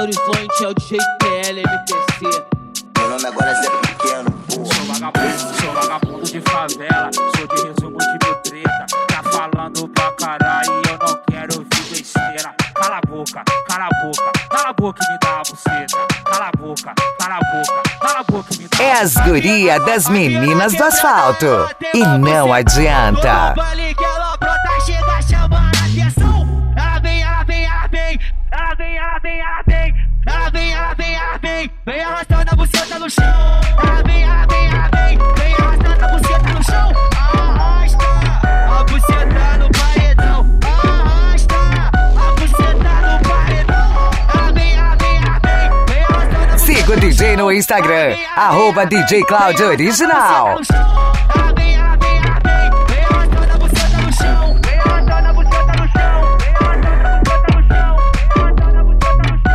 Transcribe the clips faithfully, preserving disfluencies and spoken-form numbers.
Horizonte é o D J T L M T C. Meu nome agora é Zé Pequeno, porra. Sou vagabundo, sou vagabundo de favela. Sou de resumo de meu treta. Tá falando pra caralho e eu não quero ouvir besteira. Cala a boca, cala a boca, cala a boca e me dá a buceta. Cala a boca, cala a boca, cala a boca e me dá a buceta. É as guria das meninas do asfalto. E não adianta. Vale que ela brota, chega chamando a atenção. Ela vem, ela vem, ela vem. Ela vem, ela vem, ela vem. Ela vem, ela vem, ela vem. Vem arrastando a buceta no chão. Ela vem, ela vem, ela vem. Vem arrastando a buceta no chão. Arrasta a buceta no paredão. Arrasta a buceta no paredão. Ela vem, ela vem, ela vem. Vem arrastando a buceta no chão. Siga o D J no Instagram, arroba D J Cláudio Original. Ela vem, ela vem, ela vem. Vem arrastando a buceta no chão. Vem arrastando a buceta no chão. Vem arrastando a buceta no chão. Vem arrastando a buceta no chão.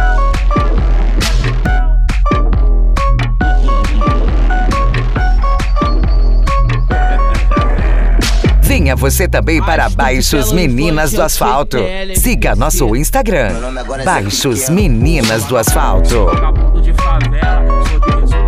Venha você também para Baixos Meninas do Asfalto. Siga nosso Instagram, Baixos Meninas do Asfalto. Vagabundo de favela, sou de resumo